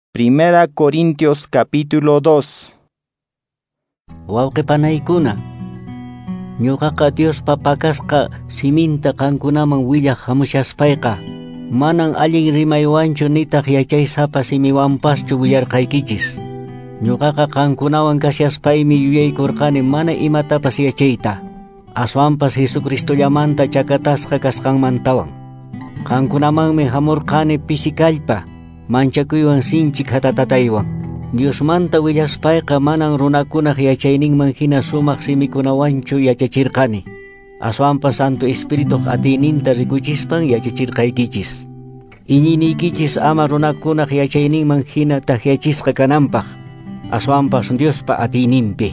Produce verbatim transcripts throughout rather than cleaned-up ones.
Primera Corintios capítulo dos. Wawqipanaykuna, ñuqaqa Diospa pakasqa siminta qankunaman willaq hamushaspayqa, manan allin rimaywanchu nitaq yachaysapa simiwanpaschu willarqaykichis. Ñuqaqa qankunawan kasyaspaymi yuyaykurqani mana imatapas yachayta, aswanpas Jesucristollamanta chakatasqa kasqanmantawan. Qankunamanmi hamurqani pisikallpa, manchakuywan sinchik hatatataywan. Diosmanta willaspayqa manan runakunaq yachayninman hina sumaq simikunawanchu yachachirqani. Aswanpa Santo Espirituq atiyninta rikuchispan yachachirqaykichis. Iñiniykichis ama runakunaq yachayninman hina tahyachisqa kananpaq, aswanpas Diospa atiyninpi.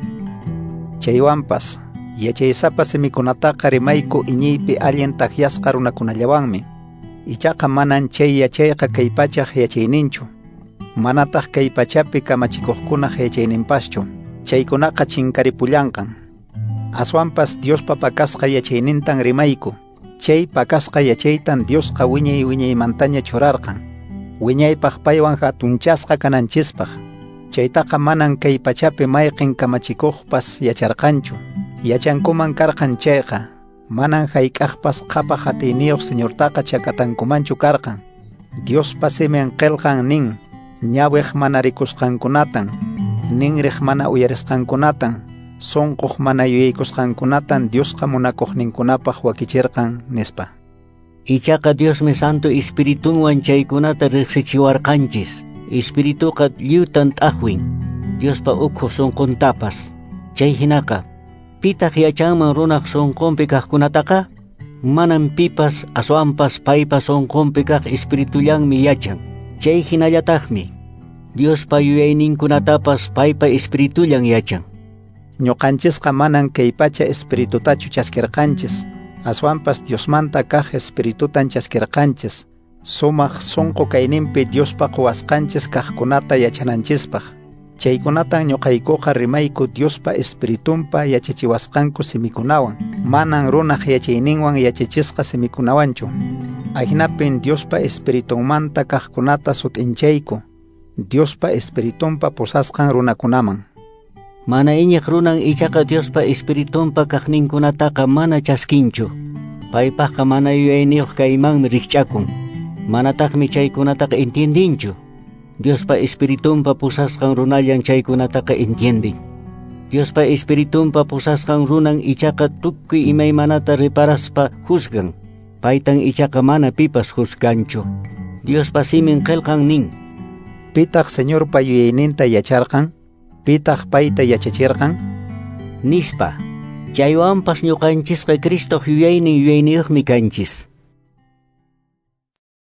Chaywanpas yachaysapa simikunataqa rimayku iñiypi allin tahyasqa runakunallawanmi. Ichaqa manan chay yachayqa kay pachaq yachayninchu, manataq kay pachapi kamachikuqkunaq yachayninpaschu. Chaykunaqa chinkaripullanqan. Aswanpas Diospa pakasqa yachaynintan rimayku. Chay pakasqa yachaytan Diosqa wiñay wiñaymantaña churarqan, wiñaypaq paywan hatunchasqa kananchispaq. Chaytaqa manan kay pachapi mayqin kamachikuqpas yacharqanchu. Yachankuman karqan chayqa, manan hayk'aqpas qapa hatiyniyuq Señortaqa chakatankumanchu karqan. Diospa simin qillqan nin, ñawiq mana rikusqankunatan, ninriq mana uyarisqankunatan, sunquq mana yuyaykusqankunatan Diosqa munakuqninkunapaq wakichirqan nispa. Ichaqa Diosmi Santo Espiritunwan chaykunata riqsichiwarqanchis. Espirituqa llutan t'aqwin, Diospa ukhu sunquntapas. Chay hinaqa, pitaq yachanman runaq sunqunpi kaqkunataqa? Manan pipas aswanpas paypa sunqunpi kaq Espiritullanmi yachan. Chay hinallataqmi Diospa yuyayninkunatapas paypa Espiritullan yachan. Ñuqanchisqa manan kay pacha Espiritutachu chaskirqanchis, aswanpas Diosmanta kaq Espiritutan chaskirqanchis, sumaq sunqu kayninpi Diospa quwasqanchis kaqkunata yachananchispaq. Chaykunatan ñuqaykuqa rimayku Diospa Espiritunpa yachachiwasqanku simikunawan, manan runaq yachayninwan yachachisqa simikunawanchu. Ahinapin Diospa Espiritunmanta kaqkunata sutinchayku, Diospa Espiritunpa pusasqan runakunaman. Mana iñiq runan ichaqa Diospa Espiritunpa kaqninkunataqa mana chaskinchu. Paypaqqa mana yuyayniyuq kaymanmi rikch'akun. Manataqmi chaykunataqa entiendinchu. Diospa Espiritunpa pusasqan runallan chaykunataqa entiendin. Diospa Espiritunpa pusasqan runan ichaqa tukuy imaymanata riparaspa juzgan. Paytan ichaqa mana pipas juzganchu. Diospa simin qillqan nin: Pitaq Señorpa yuyayninta yacharqan, pitaq payta yachachirqan? Nispa, chaywanpas ñuqanchisqa Cristo yuyaynin yuyayniyuqmi kanchis.